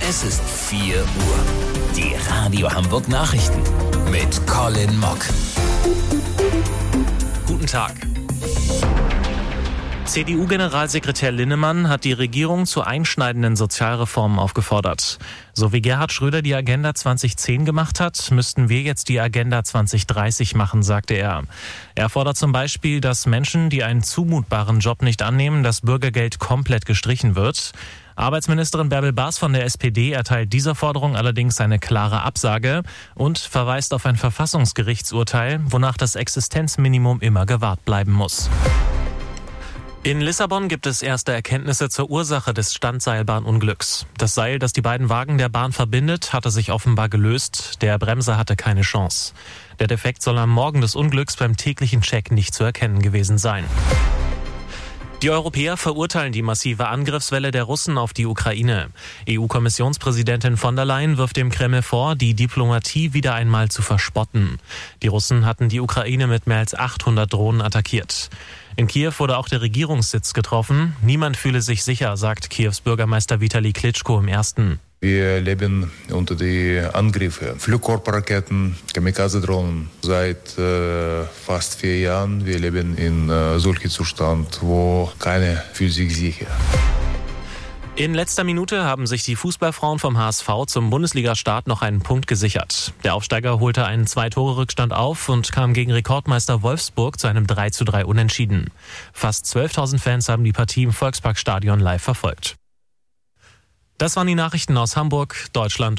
Es ist 4 Uhr. Die Radio Hamburg Nachrichten mit Colin Mock. Guten Tag. CDU-Generalsekretär Linnemann hat die Regierung zu einschneidenden Sozialreformen aufgefordert. So wie Gerhard Schröder die Agenda 2010 gemacht hat, müssten wir jetzt die Agenda 2030 machen, sagte er. Er fordert zum Beispiel, dass Menschen, die einen zumutbaren Job nicht annehmen, das Bürgergeld komplett gestrichen wird. Arbeitsministerin Bärbel Baas von der SPD erteilt dieser Forderung allerdings eine klare Absage und verweist auf ein Verfassungsgerichtsurteil, wonach das Existenzminimum immer gewahrt bleiben muss. In Lissabon gibt es erste Erkenntnisse zur Ursache des Standseilbahnunglücks. Das Seil, das die beiden Wagen der Bahn verbindet, hatte sich offenbar gelöst. Der Bremser hatte keine Chance. Der Defekt soll am Morgen des Unglücks beim täglichen Check nicht zu erkennen gewesen sein. Die Europäer verurteilen die massive Angriffswelle der Russen auf die Ukraine. EU-Kommissionspräsidentin von der Leyen wirft dem Kreml vor, die Diplomatie wieder einmal zu verspotten. Die Russen hatten die Ukraine mit mehr als 800 Drohnen attackiert. In Kiew wurde auch der Regierungssitz getroffen. Niemand fühle sich sicher, sagt Kiews Bürgermeister Vitali Klitschko im Ersten. Wir leben unter die Angriffe, Flugkörperraketen, Kamikaze-Drohnen seit fast 4 Jahren. Wir leben in solchem Zustand, wo keiner fühlt sich sicher. In letzter Minute haben sich die Fußballfrauen vom HSV zum Bundesliga-Start noch einen Punkt gesichert. Der Aufsteiger holte einen 2-Tore-Rückstand auf und kam gegen Rekordmeister Wolfsburg zu einem 3:3 Unentschieden. Fast 12.000 Fans haben die Partie im Volksparkstadion live verfolgt. Das waren die Nachrichten aus Hamburg, Deutschland